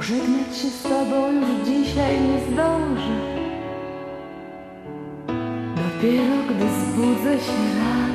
Pożegnać się z tobą już dzisiaj nie zdążę. Dopiero gdy zbudzę się rano.